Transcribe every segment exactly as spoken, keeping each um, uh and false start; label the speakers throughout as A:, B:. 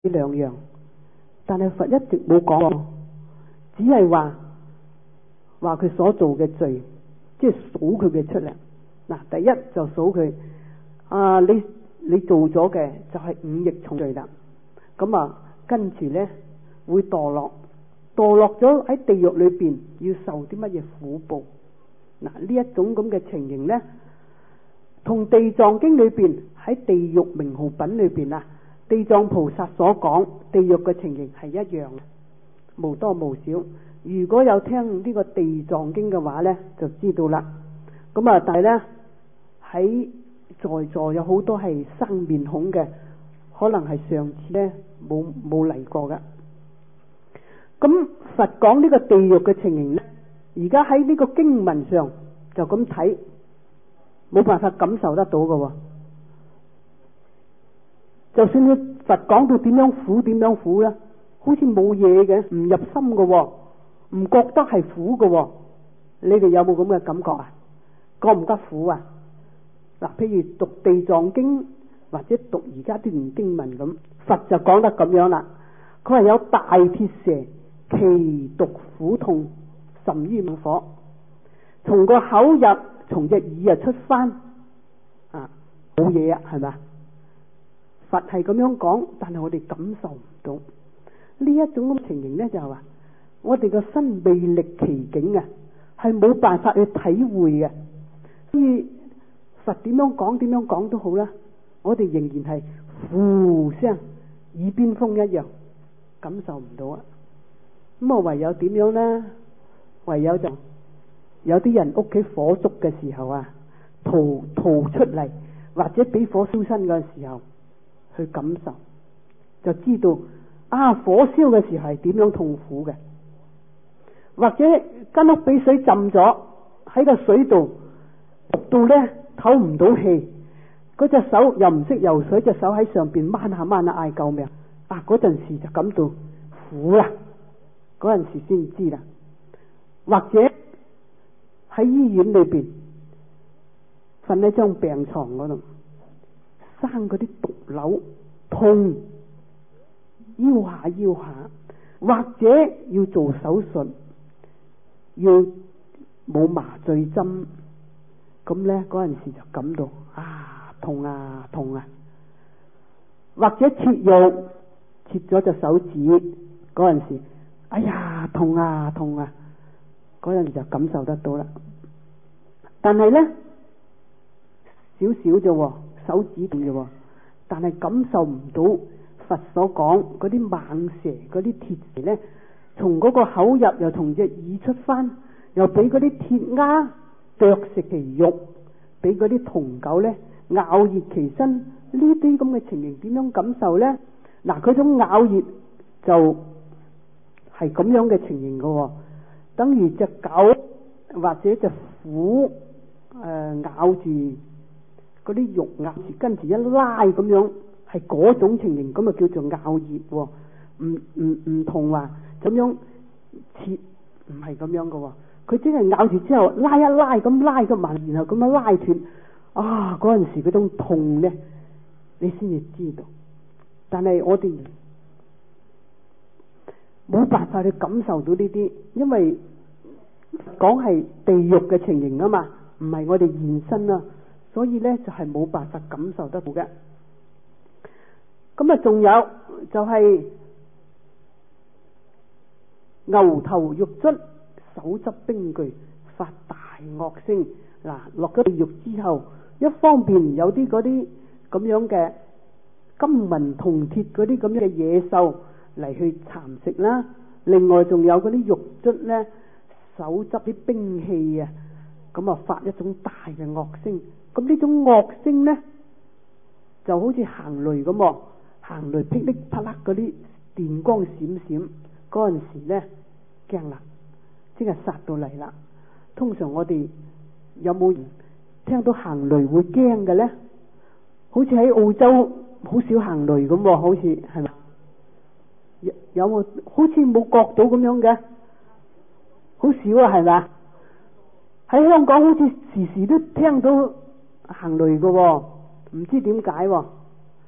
A: 兩樣，但係佛一直冇講，只係話話佢所做嘅罪，即係數佢嘅出嚟。嗱，第一就數佢啊，你你做咗嘅就係五逆重罪啦。咁啊，跟住呢會墮落，墮落咗喺地獄裏邊要受啲乜嘢苦報。嗱，呢一種咁嘅情形呢，同地藏經裏邊喺地獄名號品裏邊啊，地藏菩薩所講地獄嘅情形係一樣，無多無少。如果有聽呢個地藏經嘅話呢，就知道啦。咁啊，但係呢，喺在座有好多係生面孔嘅，可能係上次呢冇冇嚟過嘅。咁佛講呢個地獄嘅情形呢，而家喺呢個經文上就咁睇，冇辦法感受得到嘅。就算你佛講到點樣苦點樣苦啦，好似冇嘢嘅，唔入心嘅，唔覺得係苦嘅。你哋有冇咁嘅感覺啊？覺唔覺苦啊？嗱，譬如讀地藏經或者讀而家啲段經文咁，佛就講得咁樣啦。佢話有大鐵蛇，其毒苦痛甚於猛火，從個口入，從隻耳啊出翻，啊冇嘢啊，係咪？佛係咁樣講，但係我哋感受唔到呢一種咁情形呢，就係話我哋個身未歷其境啊，係冇辦法去體會嘅。所以佛點樣講點樣講都好啦，我哋仍然係呼聲耳邊風一樣，感受唔到啊。咁啊，唯有點樣呢？唯有就有啲人屋企火燭嘅時候啊，逃逃出嚟，或者俾火燒身嘅時候，去感受，就知道啊，火燒嘅時候係點樣痛苦嘅。或者間屋俾水浸咗，喺個水度焗到呢唞唔到氣，嗰隻手又唔識游水，隻手喺上邊掹下掹下嗌救命啊！嗰陣時就感到苦啦，嗰陣時先知啦。或者喺醫院裏邊瞓喺張病床嗰度，生嗰啲毒瘤，痛，腰下腰下，或者要做手術，要冇麻醉針，咁呢嗰陣時就感到啊痛啊痛啊。或者切肉，切咗隻手指嗰陣時，哎呀痛啊痛啊，嗰陣時就感受得到啦。但係呢少少啫，手指痛啫，但係感受唔到佛所講嗰啲猛蛇，嗰啲鐵蛇呢，從嗰個口入，又從隻耳出翻，又俾嗰啲鐵鴨啄食其肉，俾嗰啲銅狗呢咬熱其身，呢啲咁嘅情形點樣感受呢？嗱，佢種咬熱就係咁樣嘅情形噶，等於隻狗或者隻虎誒、呃、咬住嗰啲肉，咬住跟住一拉咁樣，係嗰種情形，咁啊叫做咬熱。唔唔唔同話咁樣切，唔係咁樣噶。佢只係咬住之後拉一拉咁拉個埋，然後咁樣拉斷，啊嗰陣時嗰種痛呢，你先至知道。但係我哋冇辦法去感受到呢啲，因為講係地獄嘅情形啊嘛，唔係我哋現身啊，所以呢就係冇辦法感受得到嘅。咁啊，仲有就係牛頭玉卒，手執兵具，發大惡聲。嗱，落咗地獄之後，一方面有啲嗰啲咁樣嘅金銀銅鐵嗰啲咁樣嘅野獸嚟去蠶食啦，另外仲有嗰啲玉卒呢，手執啲兵器啊，咁啊發一種大嘅惡聲。咁呢種惡聲呢，就好似行雷咁，行雷噼里啪啦嗰啲電光閃閃，嗰陣時呢驚啦，即係殺到嚟啦。通常我哋有冇人聽到行雷會驚嘅呢？好似喺澳洲好少行雷咁，好似係咪？有有冇？好似冇覺到咁樣嘅，好少啊，係咪？喺香港好似時時都聽到行雷嘅，唔知點解。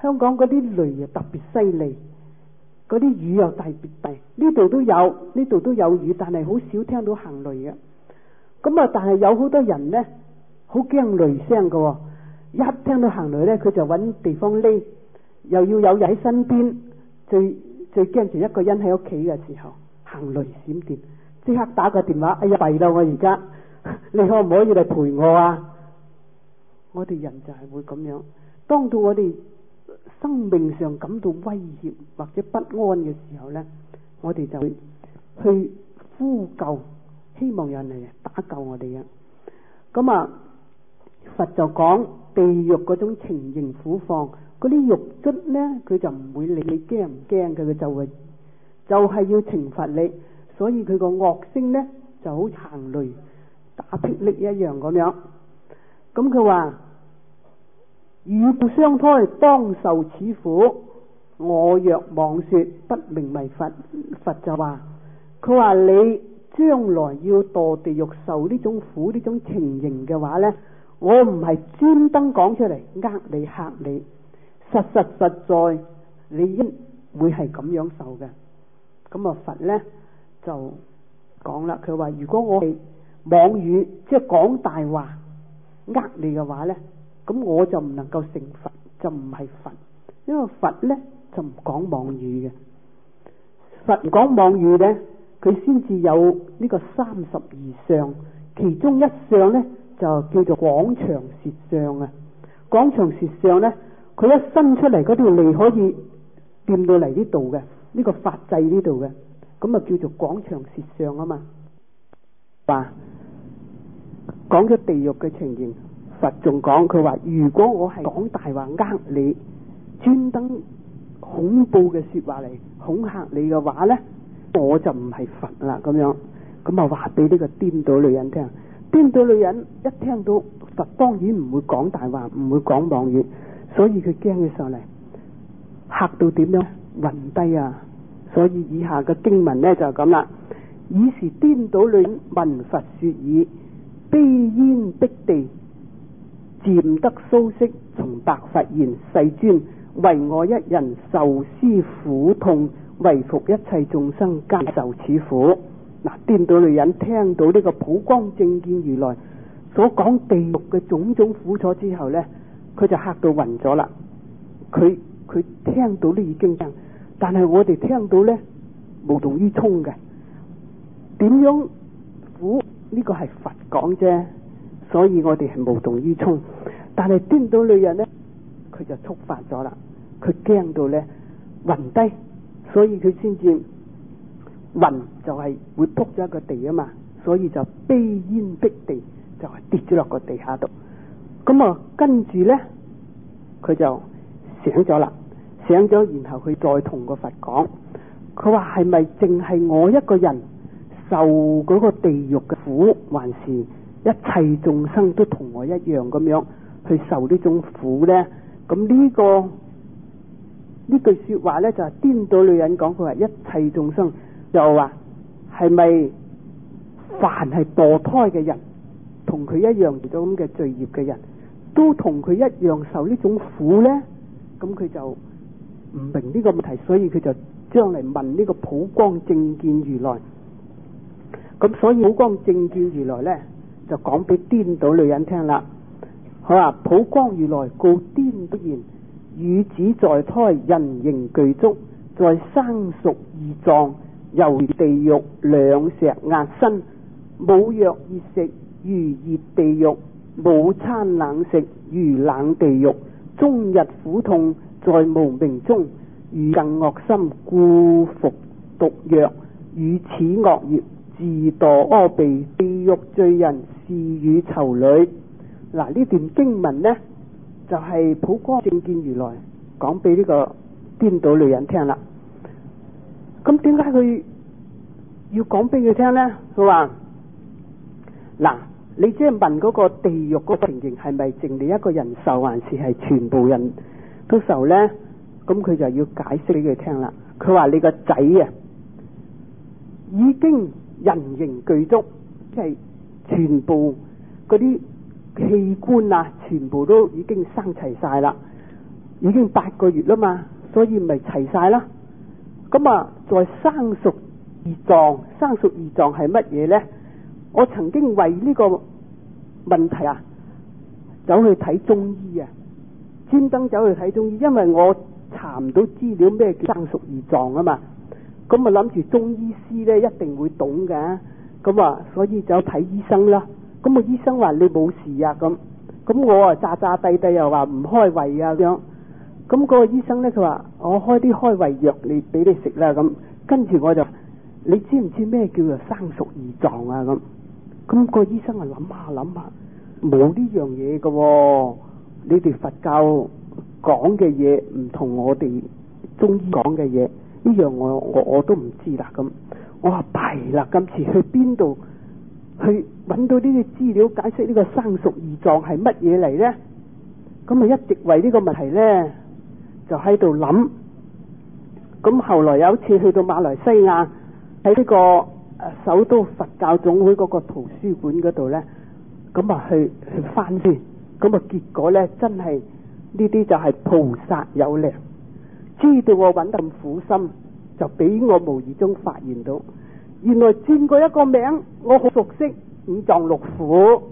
A: 香港嗰啲雷又特別犀利，嗰啲雨又特別大。呢度都有，呢度都有雨，但係好少聽到行雷嘅。咁啊，但係有好多人呢，好驚雷聲㗎喎，一聽到行雷呢，佢就揾地方匿，又要有人喺身邊。最最驚就一個人喺屋企嘅時候，行雷閃電，即刻打個電話，哎呀弊啦！我而家你可唔可以嚟陪我啊？我哋人就係會咁樣，當到我哋生命上感到威脅或者不安嘅時候呢，我哋就會去呼救，希望有人嚟打救我哋嘅。咁啊，佛就講地獄嗰種情形苦況，嗰啲獄卒呢，佢就唔會理你驚唔驚嘅，佢就會就係要懲罰你，所以佢個惡聲呢就好行雷打霹靂一樣咁樣。咁佢話與故相胎，當受此苦。我若妄說，不名為佛。佛就話，佢話你將來要墮地獄受呢種苦呢種情形嘅話呢，我唔係專登講出嚟呃你嚇你，實實實在你應會係咁樣受嘅。咁啊佛呢就講啦，佢話如果我係妄語，即係講大話呃你嘅話呢，咁我就唔能夠成佛，就唔係佛，因為佛呢就唔講妄語嘅。佛講妄語呢，佢先至有呢個三十二相，其中一相呢就叫做廣長舌相啊。廣長舌相呢，佢一伸出嚟嗰條脷可以掂到嚟呢度嘅，呢個法際呢度嘅，咁啊叫做廣長舌相啊嘛。話講咗地獄嘅情形，佛仲講佢話，如果我係講大話呃你，專登恐怖嘅說話嚟恐嚇你嘅話呢，我就唔係佛啦咁樣。咁啊話俾呢個顛倒女人聽，顛倒女人一聽到佛當然唔會講大話，唔會講妄語，所以佢驚起上嚟，嚇到點樣暈低啊！所以以下嘅經文呢就係咁啦。以是顛倒女人聞佛說已，悲咽逼地，漸得蘇息，從白佛言：世尊，唯我一人受斯苦痛，為復一切眾生皆受此苦。嗱，顛倒女人聽到呢個普光正見如來所講地獄嘅種種苦楚之後呢，佢就嚇到暈咗啦。佢佢聽到呢已經，但係我哋聽到呢無動於衷嘅。點樣苦？呢個係佛講啫，所以我哋係無動於衷。但係顛倒女人呢，佢就觸發咗啦，佢驚到呢暈低，所以佢先至暈，就係會撲咗一個地啊嘛，所以就悲咽逼地，就係跌咗落個地下度。咁啊跟住呢，佢就醒咗啦，醒咗然後佢再同個佛講，佢話係咪淨係我一個人受嗰個地獄嘅苦，還是一切眾生都同我一樣咁樣去受呢種苦呢？咁呢、這個呢句說話呢，就係顛倒女人講，佢話一切眾生，又話係咪凡係墮胎嘅人，同佢一樣做咗咁嘅罪業嘅人，都同佢一樣受呢種苦呢？咁佢就唔明呢個問題，所以佢就將嚟問呢個普光正見如來。咁所以普光正見如來呢，就講俾顛倒女人聽啦。佢話普光如來告顛倒言：汝子在胎，人形具足，在生熟二臟，猶如地獄兩石壓身，冇藥熱食，如熱地獄；冇餐冷食，如冷地獄。終日苦痛，在無明中，如更惡心，故服毒藥，與此惡業，自墮阿鼻。地獄罪人是與囚侶。嗱，呢段經文呢，就係、是、普光正見如來講俾呢個顛倒女人聽啦。咁點解佢要講俾佢聽呢？佢話嗱，你即係問嗰個地獄嗰個情形係咪淨你一個人受，還是係全部人都受呢？咁佢就要解釋俾佢聽啦。佢話你個仔啊，已經人形具足，即係全部嗰啲器官啊，全部都已經生齊晒啦。 已經八個月啦嘛，所以咪齊晒啦。咁啊，在生熟二狀，生熟二狀係乜嘢呢？我曾經為呢個問題啊，走去睇中醫啊，專登走去睇中醫，因為我查唔到資料咩叫生熟二狀啊嘛。咁啊諗住中醫師呢一定會懂嘅，咁啊所以就睇醫生啦。咁啊醫生話你冇事啊，咁咁我啊詐詐諦諦又話唔開胃啊咁樣。咁嗰個醫生呢，佢話我開啲開胃藥你俾你食啦。咁跟住我就，你知唔知咩叫做生熟二狀啊？咁咁個醫生啊諗下諗下，冇呢樣嘢嘅。你哋佛教講嘅嘢唔同我哋中醫講嘅嘢，呢樣我我我都唔知啦。咁我話弊啦，今次去邊度去揾到呢啲資料解釋呢個生熟二狀係乜嘢嚟呢？咁啊一直為呢個問題呢，就喺度諗。咁後來有一次去到馬來西亞，喺呢個首都佛教總會嗰個圖書館嗰度呢，咁啊去去翻書，咁啊結果呢，真係呢啲就係菩薩有靈，知道我揾得咁苦心，就俾我無意中發現到，原來轉過一個名，我好熟悉五臟六腑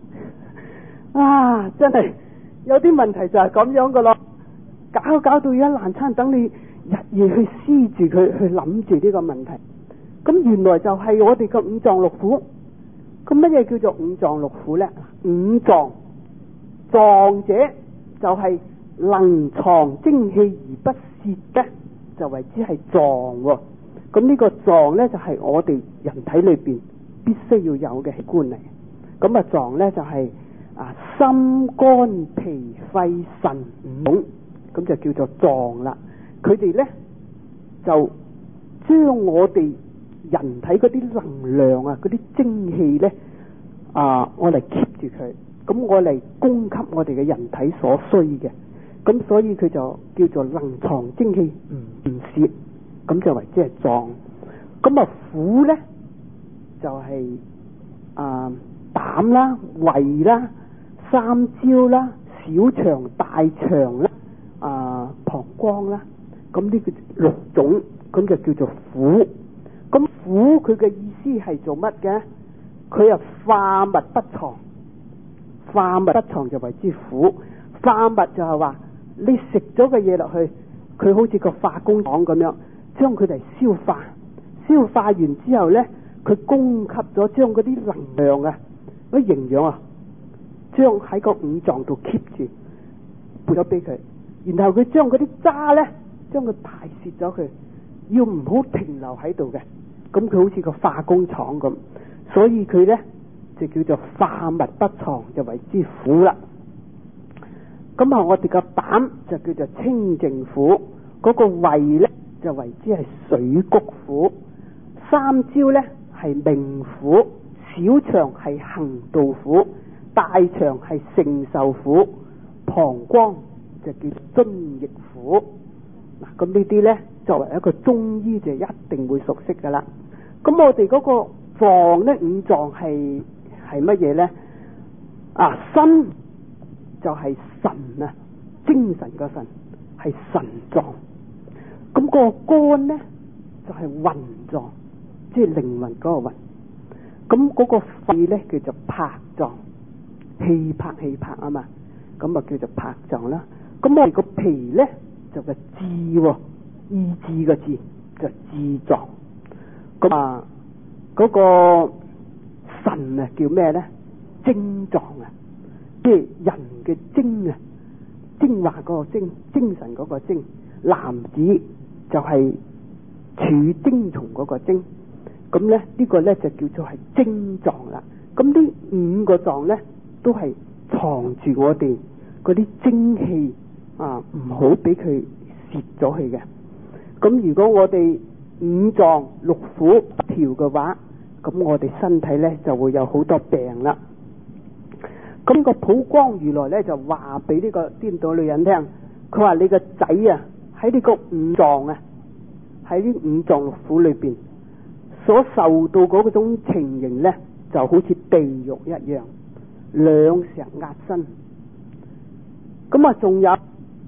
A: 啊！真係有啲問題就係咁樣噶咯，搞搞到一爛餐，等你日夜去思住佢，去諗住呢個問題。咁原來就係我哋嘅五臟六腑。咁乜嘢叫做五臟六腑呢？五臟，臟者就係能藏精氣而不泄嘅，就為之係臟。咁呢個臟呢，就係我哋人體裏邊必須要有嘅器官嚟。咁啊臟呢，就係啊心肝脾肺腎五種，咁就叫做臟啦。佢哋呢，就將我哋人體嗰啲能量啊，嗰啲精氣呢，啊，我嚟 keep 住佢，咁我嚟供給我哋嘅人體所需嘅。咁所以佢就叫做能藏精氣唔唔泄，咁就為之係臟。咁啊腑呢，就係、是、啊膽啦、胃啦、三焦啦、小腸、大腸啦、啊膀胱啦，咁呢個六種，咁就叫做腑。咁腑佢嘅意思係做乜嘅？佢啊化物不藏，化物不藏就為之腑。化物就係話你食咗嘅嘢落去，佢好似個化工廠咁樣，將佢哋消化，消化完之後呢，佢供給咗，將嗰啲能量啊、嗰啲營養啊，將喺個五臟度 keep 住，撥咗俾佢，然後佢將嗰啲渣呢，將佢排泄咗佢，要唔好停留喺度嘅。咁佢好似個化工廠咁，所以佢呢就叫做化物不藏，就為之腑啦。咁啊，我哋個膽就叫做清淨腑，嗰、那個胃呢就為之係水谷腑，三焦呢係命腑，小腸係行道腑，大腸係承受腑，膀胱就叫津液腑。嗱，咁呢啲呢，作為一個中醫就一定會熟悉噶啦。咁我哋嗰個臟呢，五臟係係乜嘢呢？啊，心就係神啊，精神個神係神臟。咁個肝呢，就係魂臟，即係靈魂嗰個魂。咁嗰個肺呢，叫做魄臟，氣魄氣魄啊嘛，咁啊叫做魄臟啦。咁我哋個脾呢，就個志，意志個志就志臟。咁啊嗰個腎啊叫咩呢？精臟啊，即係人嘅精啊，精華嗰個精，精神嗰個精。男子就係儲精蟲嗰個精。咁咧呢個咧就叫做係精臟啦。咁呢五個臟咧都係藏住我哋嗰啲精氣啊，唔好俾佢泄咗去嘅。咁如果我哋五臟六腑不調嘅話，咁我哋身體咧就會有好多病啦。咁個普光如來咧就話俾呢個顛倒女人聽，佢話你個仔啊喺呢個五臟啊，喺呢五臟六腑裏邊所受到嗰種情形咧，就好似地獄一樣，兩石壓身。咁啊仲有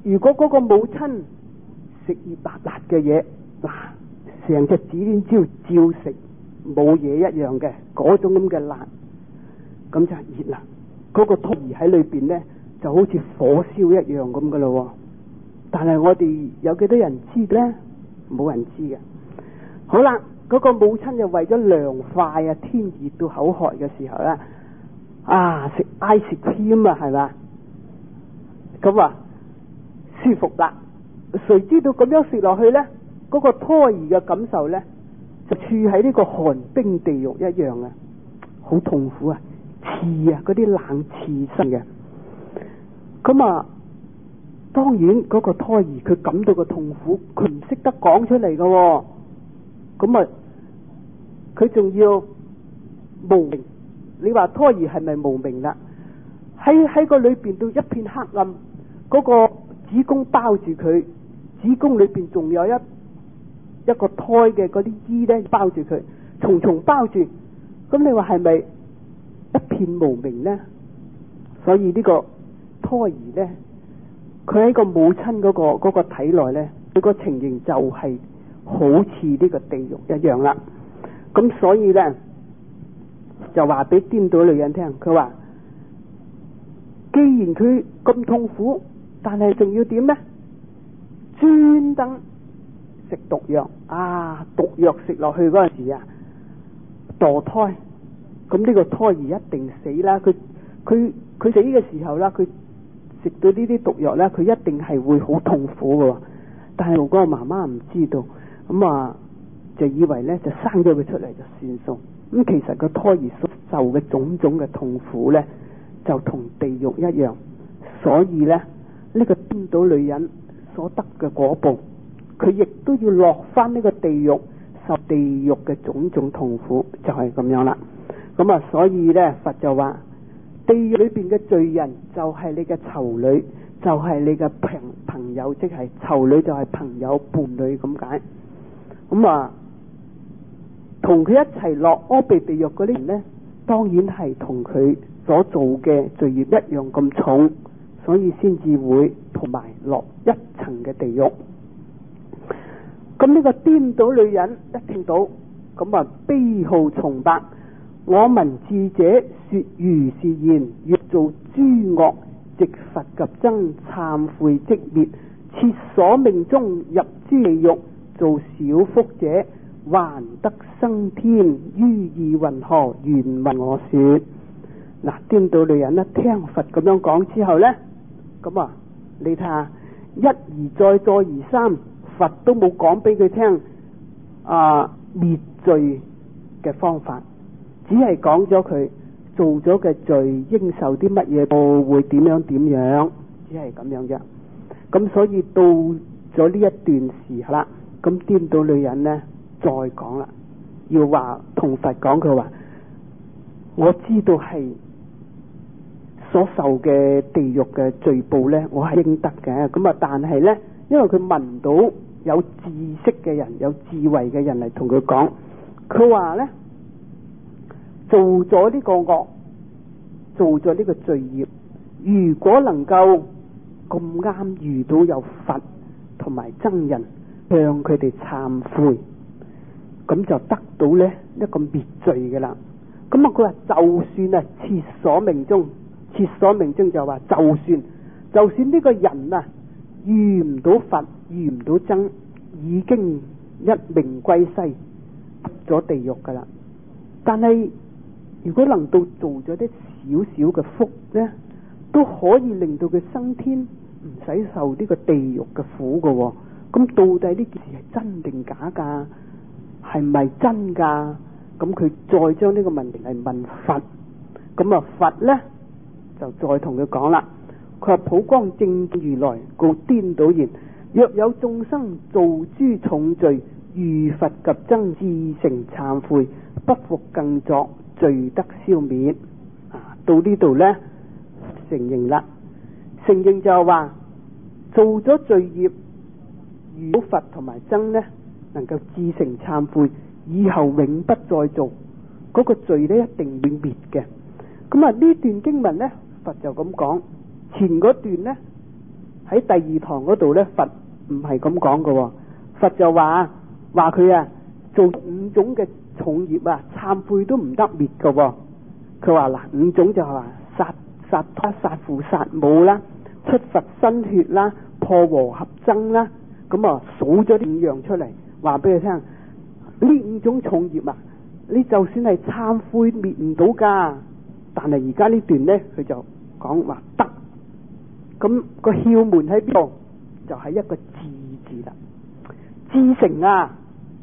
A: 如果嗰個母親食熱辣辣嘅嘢，嗱，成隻指天椒照食冇嘢一樣嘅嗰種咁嘅辣，咁就熱啦。嗰、嗰個胎兒喺裏邊呢，就好似火燒一樣咁噶咯。但係我哋有幾多人知呢？冇人知嘅。好啦，嗰、嗰個母親就為咗涼快啊，天熱到口渴嘅時候咧，啊食 ice cream 啊，係嘛？咁啊舒服啦。誰知道咁樣食落去呢，嗰、嗰個胎兒嘅感受呢，就處喺呢個寒冰地獄一樣啊，好痛苦啊，刺啊，嗰啲冷刺身嘅。咁啊，當然嗰個胎兒佢感到個痛苦，佢唔識得講出嚟嘅。咁啊，佢仲要無明。你話胎兒係咪無明啦？喺喺個裏邊到一片黑暗，嗰、嗰個子宮包住佢，子宮裏邊仲有一一個胎嘅嗰啲衣咧包住佢，重重包住。咁你話係咪一片無明呢？所以呢個胎兒呢，佢喺個母親嗰、嗰個、嗰個體內呢，佢個情形就係好似呢個地獄一樣啦。咁所以呢，就話俾顛倒女人聽，佢話既然佢咁痛苦，但係仲要點呢？專登食毒藥啊！毒藥食落去嗰陣時啊，墮胎，咁呢個胎兒一定死啦。佢佢佢死嘅時候啦，佢食到呢啲毒藥咧，佢一定係會好痛苦嘅。但係嗰個媽媽唔知道，咁啊就以為咧就生咗佢出嚟就算數。咁其實個胎兒所受嘅種種嘅痛苦咧，就同地獄一樣。所以咧，呢個顛倒女人所得嘅果報，佢亦都要落翻呢個地獄，受地獄嘅種種痛苦，就係咁樣啦。咁啊，所以咧佛就話，地獄裏邊嘅罪人就係你嘅囚女，就係你嘅朋朋友，即係囚女就係朋友伴侶咁解。咁啊，同佢一齊落阿鼻地獄嗰啲人呢，當然係同佢所做嘅罪孽一樣咁重，所以先至會同埋落一層嘅地獄。咁呢個顛倒女人一聽到，咁啊悲號重白，我聞智者說如是言，若做諸惡，值佛及僧，懺悔即滅，切所命中入諸地獄，做小福者還得生天，於意云何？願聞我說。嗱，顛倒女人呢，聽佛咁樣講之後呢，咁啊，你睇下，一而再，再而三，佛都冇講俾佢聽啊滅罪嘅方法，只係講咗佢做咗嘅罪應受啲乜嘢報，會點樣點樣，只係咁樣啫。咁所以到咗呢一段時候啦，咁顛倒女人呢，再講啦，要話同佛講，佢話我知道係所受嘅地獄嘅罪報呢，我係應得嘅。咁啊，但係呢，因為佢聞到有知識嘅人、有智慧嘅人嚟同佢講，佢話呢，做咗呢個惡，做咗呢個罪業，如果能夠咁啱遇到有佛同埋僧人向佢哋懺悔，咁就得到呢一個滅罪嘅啦。咁啊，佢話就算啊，切所命中。切所命中就話，就算就算呢個人啊遇唔到佛，遇唔到僧，已經一命歸西，入咗地獄噶啦。但係如果能夠做咗啲少少嘅福呢，都可以令到佢升天，唔使受呢個地獄嘅苦噶。咁到底呢件事係真定假噶？係咪真噶？咁佢再將呢個問題嚟問佛。咁啊，佛呢就再同佢講啦，佢話普光正如來告顛倒言，若有眾生做諸重罪，遇佛及僧自誠懺悔，不復更作，罪得消滅。啊，到呢度呢，承認啦，承認就係話做咗罪業，遇到佛同埋僧呢，能夠自誠懺悔，以後永不再做，嗰、那個罪呢一定會滅嘅。咁啊，呢段經文呢，佛就咁講，前嗰段呢喺第二堂嗰度呢，佛唔係咁講嘅。佛就話話佢啊做五種嘅重業啊，懺悔都唔得滅嘅。佢話嗱，五種就係話殺殺他、殺父、殺母啦，出佛身血啦，破和合僧啦。咁啊數咗啲五樣出嚟，話俾佢聽，呢五種重業啊，你就算係懺悔滅唔到噶。但係而家呢段呢，佢就講話得。咁個竅門喺邊度？就係、是、一個智字啦。至誠啊，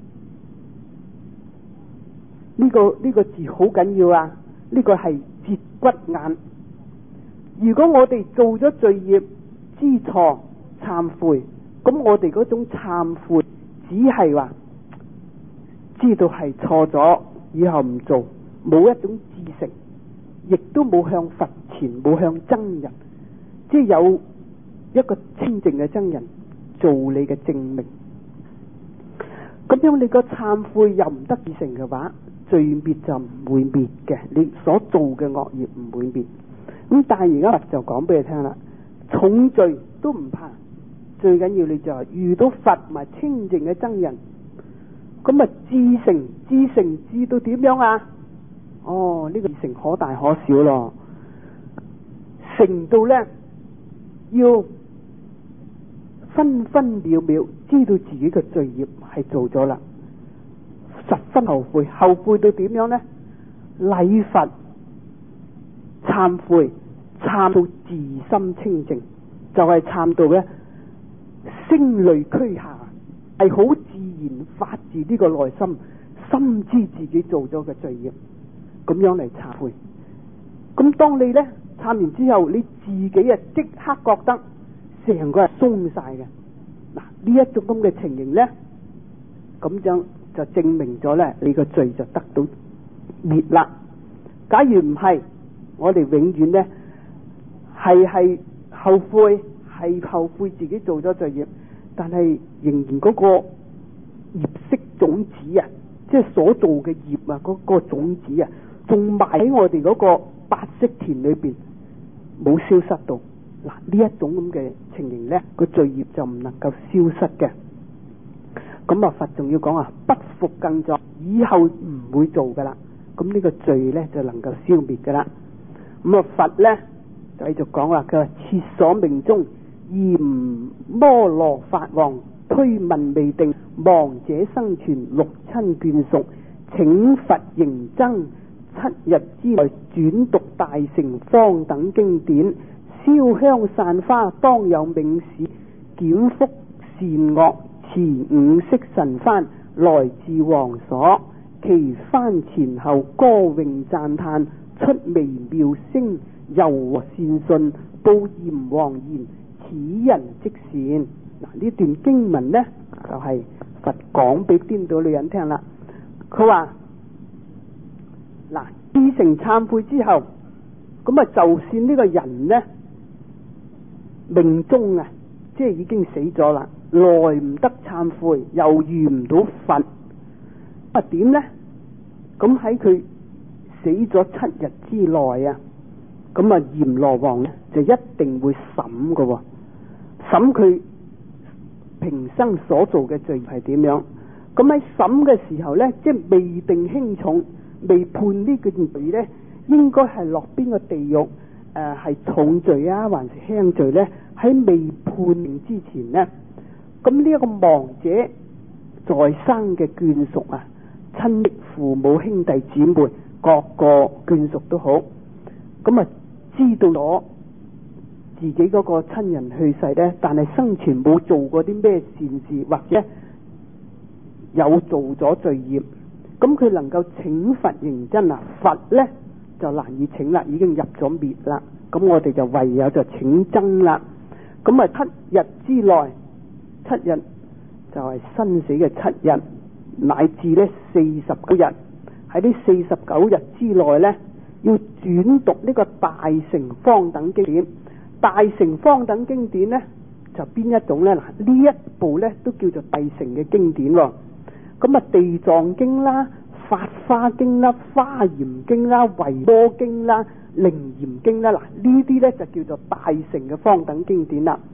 A: 呢、這個呢、這個字好緊要啊！呢、這個係節骨眼。如果我哋做咗罪業，知錯懺悔，咁我哋嗰種懺悔只係話知道係錯咗，以後唔做，冇一種至誠，亦都冇向佛前，冇向僧人，即係有一個清淨嘅僧人做你嘅證明。咁樣你個懺悔又唔得至誠嘅話，罪滅就唔會滅嘅，你所做嘅惡業唔會滅。咁但係而家佛就講俾你聽啦，重罪都唔怕，最緊要你就係遇到佛埋清淨嘅僧人，咁啊至誠至誠至到點樣啊？哦，呢個至誠可大可小咯，誠到呢，要分分秒秒知道自己嘅罪業係做咗啦，十分後悔，後悔到點樣呢？禮佛懺悔，懺到自心清淨，就係、是、懺到呢聲淚俱下，係好自然發自呢個內心，深知自己做咗嘅罪業，咁樣嚟懺悔。咁當你呢懺完之後，你自己啊即刻覺得成個人鬆晒嘅。嗱，呢一種咁嘅情形呢，咁樣就證明咗呢，你個罪就得到滅啦。假如唔係，我哋永遠呢係係後悔，係後悔自己做咗罪業，但係仍然嗰個業識種子啊，即係所做嘅業啊，嗰個種子啊，仲埋喺我哋嗰個白色田裏邊，冇消失到。嗱，呢一種咁嘅情形呢，個罪業就唔能夠消失嘅。咁啊，佛仲要講啊，不復更作，以後唔會做噶啦。咁呢個罪呢，就能夠消滅噶啦。咁啊，佛呢，就繼續講啦，佢話切所命中，閻摩羅法王推問未定，亡者生存六親眷屬，請佛迎僧，七日之內轉讀大乘方等經典，燒香散花，當有冥使，檢覆善惡，持五色神幡，來自王所，其幡前後歌詠讚嘆，出微妙聲，柔和善順，報閻王言，此人即善。嗱，呢段經文呢，就係、是、佛講俾顛倒女人聽啦。佢話嗱，至誠懺悔之後，咁啊，就算呢個人呢命終啊，即係已經死咗啦，來唔得懺悔，又遇唔到佛，啊點呢？咁喺佢死咗七日之內啊，咁啊閻羅王呢就一定會審㗎，審佢平生所做嘅罪係點樣。咁喺審嘅時候呢，即係未定輕重，未判呢個罪呢應該係落邊個地獄，誒係重罪啊還是輕罪呢？喺未判定之前呢，咁呢一個亡者在生嘅眷屬啊，親戚父母兄弟姊妹各個眷屬都好，咁啊知道咗自己嗰個親人去世呢，但係生前冇做過啲咩善事，或者有做咗罪業，咁佢能夠請佛迎僧啊，佛呢就難以請啦，已經入咗滅啦。咁我哋就唯有就請僧啦。咁啊七日之內，七日就係生死嘅七日，乃至呢四十九日。喺呢四十九日之內呢，要轉讀呢個大乘方等經典。大乘方等經典呢，就邊一種呢？嗱，呢一部呢都叫做大乘嘅經典喎。咁啊，地藏經啦、法華經啦、華嚴經啦、維摩經啦、楞嚴經啦，嗱呢啲呢就叫做大乘嘅方等經典啦。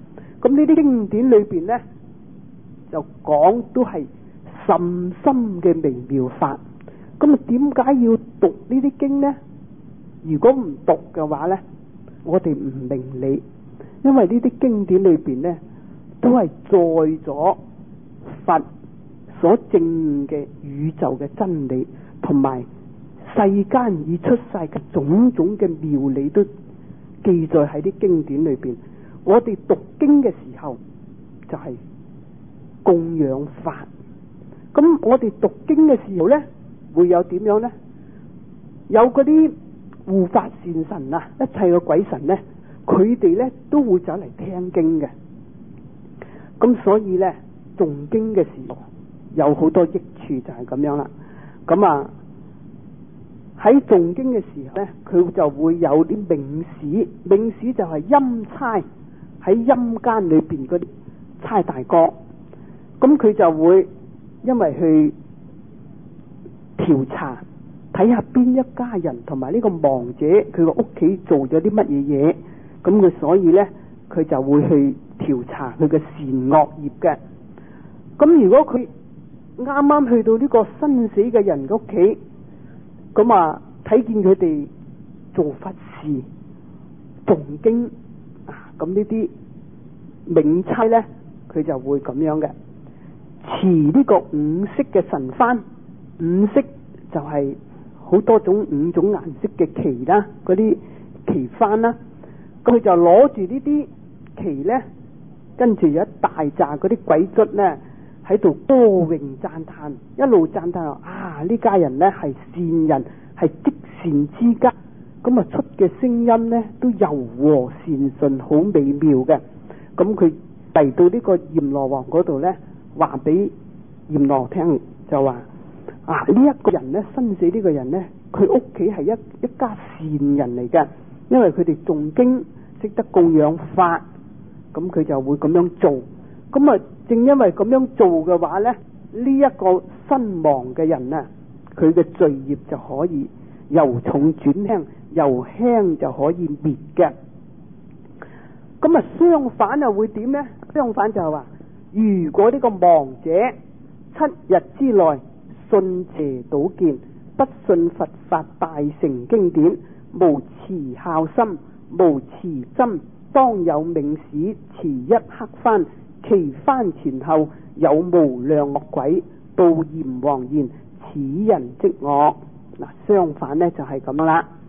A: 咁呢啲經典裏邊呢，就講都係甚深嘅微妙法。咁啊，點解要讀呢啲經呢？如果唔讀嘅話呢，我哋唔明理，因為呢啲經典裏邊呢，都係載咗佛所證嘅宇宙嘅真理，同埋世間已出世嘅種種嘅妙理都記載喺啲經典裏邊。我哋讀經嘅時候就係供養法。咁我哋讀經嘅時候呢，會有點樣呢？有嗰啲護法善神啊，一切嘅鬼神呢，佢哋呢都會走嚟聽經嘅。咁所以呢，誦經嘅時候有好多益處，就係咁樣啦。咁啊喺誦經嘅時候呢，佢就會有啲冥使，冥使就係陰差喺陰間裏邊嗰啲差大哥，咁佢就會因為去調查睇下邊一家人同埋呢個亡者佢個屋企做咗啲乜嘢嘢，咁佢所以呢，佢就會去調查佢嘅善惡業嘅。咁如果佢啱啱去到呢個生死嘅人嘅屋企，咁啊睇見佢哋做佛事誦經啊，咁呢啲冥差呢，佢就會咁樣嘅，持呢個五色嘅神幡，五色就係好多種五種顏色嘅旗啦，嗰啲旗幡啦，佢就攞住呢啲旗呢，跟住有一大紮嗰啲鬼卒呢喺度多榮讚嘆，一路讚嘆啊，呢家人呢係善人，係積善之家，咁啊出嘅聲音呢都柔和善順，好美妙嘅。咁佢嚟到呢個閻羅王嗰度呢，話俾閻羅聽，就話啊呢一個人呢，生死呢個人呢，佢屋企係一一家善人嚟嘅，因為佢哋誦經識得供養法，咁佢就會咁樣做。咁啊正因為咁樣做嘅話呢，呢一個身亡嘅人啊，佢嘅罪業就可以由重轉輕，由輕就可以滅嘅。咁啊相反啊會點呢？相反就係話，如果呢個亡者七日之內信邪倒見，不信佛法大乘經典，無持孝心，無持真，當有冥使持一刻幡，其幡前後有無量惡鬼，到閻王言：此人即我。嗱，相反呢就係咁啦。